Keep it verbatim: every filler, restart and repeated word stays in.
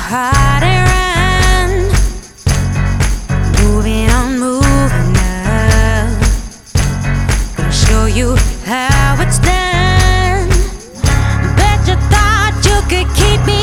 hide and run, moving on, moving up. Gonna show you how it's done. Bet you thought you could keep me